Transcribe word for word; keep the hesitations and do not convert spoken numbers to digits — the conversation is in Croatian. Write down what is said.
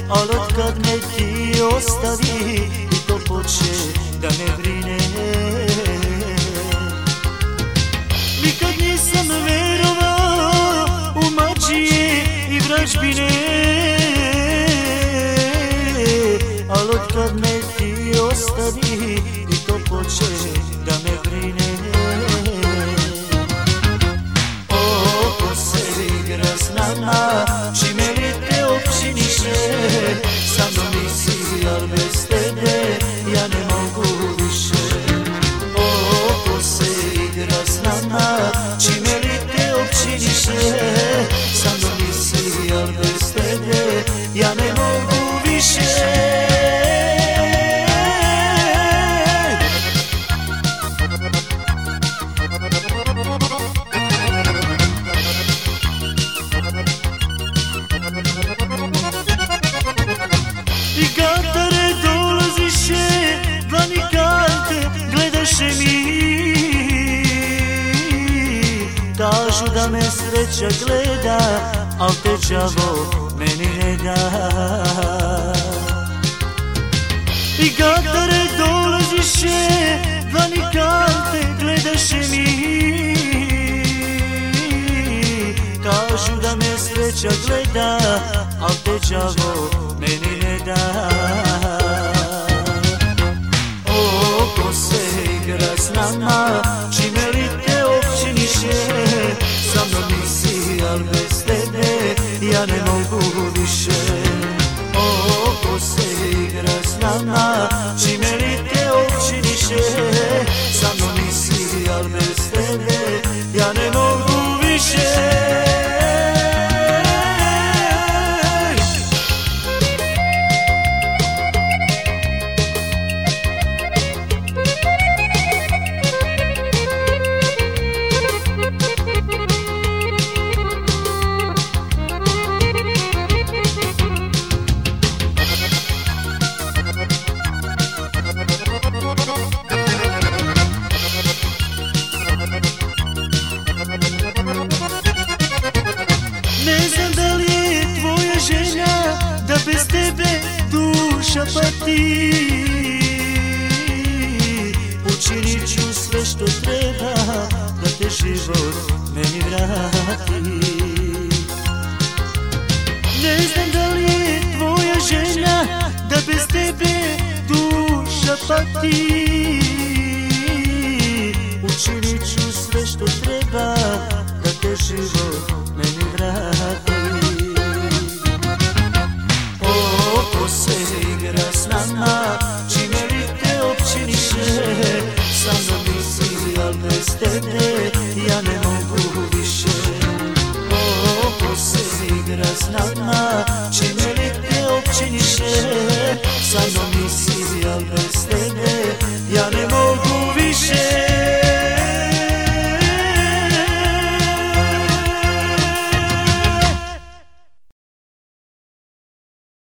al otkad me ti ostavi i to poče da me brine. Nikad nisam verovao u mađije i vražbine, al otkad me ti ostavi i to poče da me brine. Oko se igra s nama, čime li te općiniše, sa mnom nisi, al bez tebe ja ne mogu više. Oko se igra s nama, čime li te općiniše, sa mnom nisi, al bez tebe ja ne mogu više. I gatare dolaziše, vani karte gledaše mi, kažu da me sreća gleda, al te đavo meni ne da. I gatare dolaziše, vani karte gledaše mi, kažu da me sreća gleda, al te đavo meni ne da. Oko se igra s nama, čime li te općiniše, sa mnom nisi, al bez tebe ja ne mogu više. Oko se igra s nama, čime li te općiniše, sa mnom nisi, al bez tebe ja ne mogu više. Ne znam da li je tvoja želja da bez tebe duša pati, učinit ću sve što treba da te život meni vrati. Ne znam da li je tvoja želja da bez tebe duša pati, učinit ću sve što treba da te život